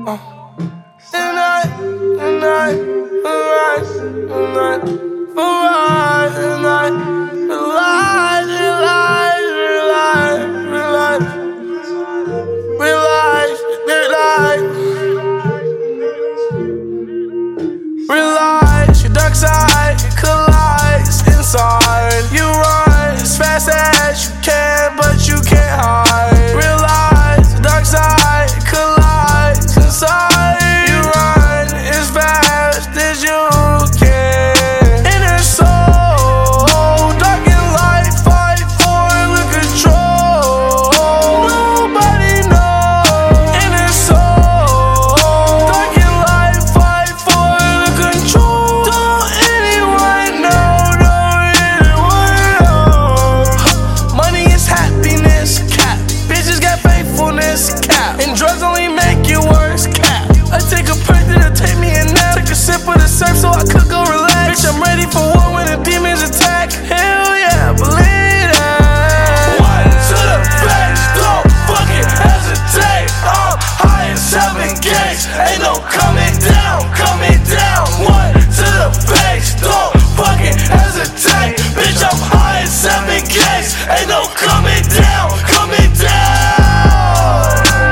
Realize your dark side collides inside. You run as fast as you can, but you can't hide. Realize the dark side collides inside. You run as fast as you can. Inner soul, dark and light, fight for the control. Nobody knows. Inner soul, dark and light, fight for the control. Don't anyone know, don't anyone know. Money is happiness, cap. Bitches got faithfulness, cap. And drugs only make you worse, cap. I take a perk to take me a nap. Take a sip of the surf so I could go relax. Bitch, I'm ready for war when the demons attack. Hell yeah, believe that. One to the face, don't fucking hesitate. I'm high as 7 gates, ain't no coming down, coming down. One to the face, don't fucking hesitate. Bitch, I'm high as 7 gates, ain't no coming down, coming down.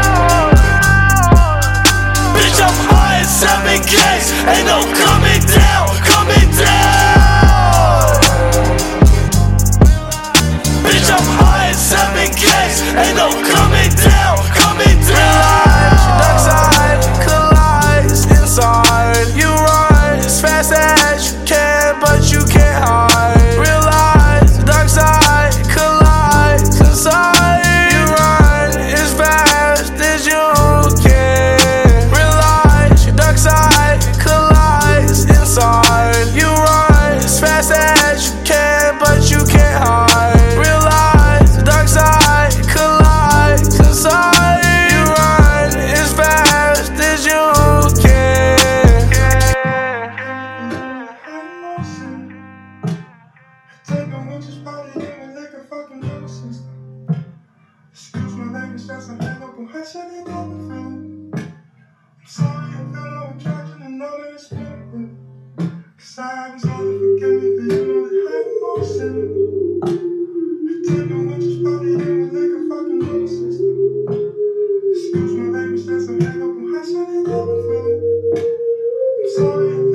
Bitch, I'm high as 7 gates, ain't no coming down, coming down. Bitch, I'm high as 7 gates, ain't no coming down, coming down. Your dark side collides inside. You run as fast as you can, but you can't hide. Realize the dark side collides inside. You run as fast as you can. Realize your dark side collides inside. You run as fast as you can, but you can't hide. Realize the dark side collides inside. You run as fast as you can. Take a winch, just probably in like a fucking nuisance. Excuse my language, that's a hang up on how should they know me from? I'm sorry, I feel no attraction and know that it's stupid. Cause I was gonna forgive me, but you know that I'm emotion. Take a winch, just probably in like a fucking nuisance. Excuse my language, that's a hang up on how should they know me from? I'm sorry,